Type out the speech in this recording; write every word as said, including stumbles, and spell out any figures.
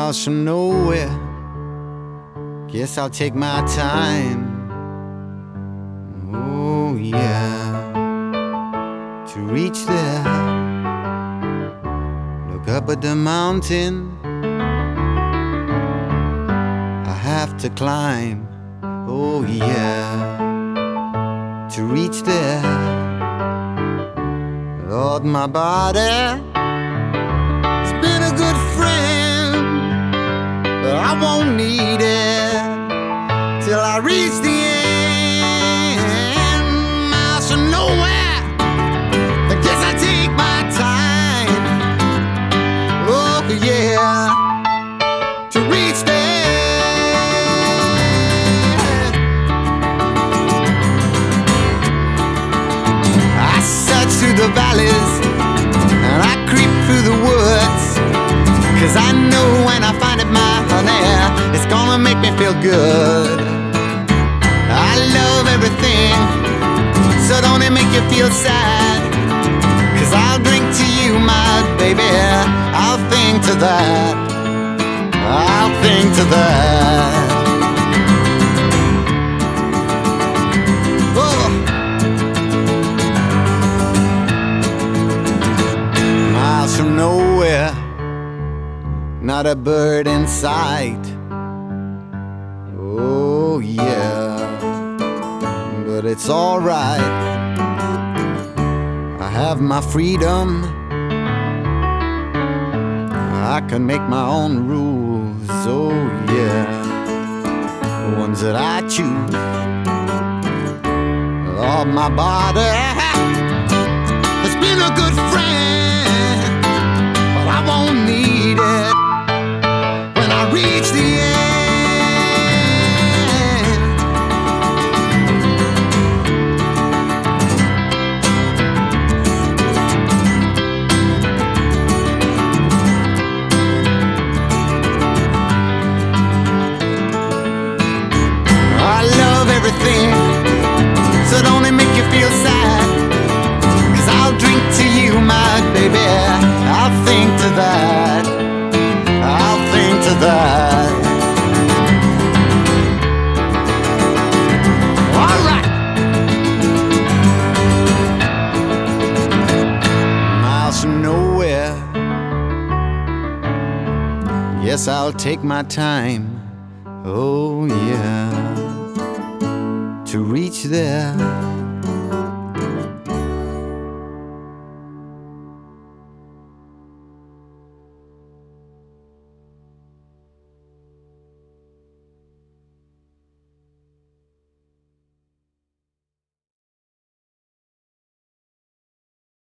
miles from nowhere. Guess I'll take my time. Oh yeah, to reach there. Look up at the mountain I have to climb. Oh yeah, to reach there. Lord, my body has been a good friend, but I won't need it till I reach the end. Miles from nowhere, I guess I take my time. Oh yeah, to reach there. I search through the valleys and I creep through the woods, 'cause I know when I find it, my honey, it's gonna make me feel good. I love everything, so don't it make you feel sad? 'Cause I'll drink to you, my baby, I'll think to that, I'll think to that. Oh. Miles from nowhere, not a bird in sight. Oh yeah, but it's alright. I have my freedom, I can make my own rules. Oh yeah, the ones that I choose. Lord, my body has been a good friend, but I won't need it when I reach the end. I love everything, so don't it make you feel sad? 'Cause I'll drink to you, my baby, I'll think to that, I'll think to that. All right. Miles from nowhere, yes, I'll take my time. Oh yeah, to reach there.